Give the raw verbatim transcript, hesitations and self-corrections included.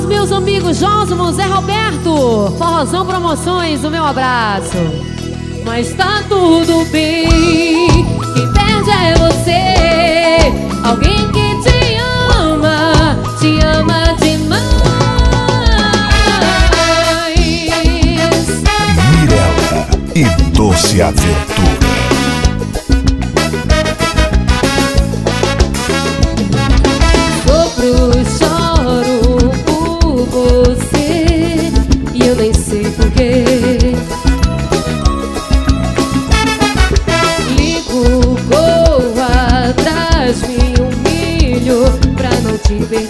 meus amigos Josmo, Zé Roberto, Forrozão Promoções, o meu abraço. Mas tá tudo bem, quem perde é você. Alguém que te ama, te ama demais. Mirella e Doce Aventura. Sopro, choro por você e eu nem sei porquê. Ligo, vou atrás, me humilho pra não te perder.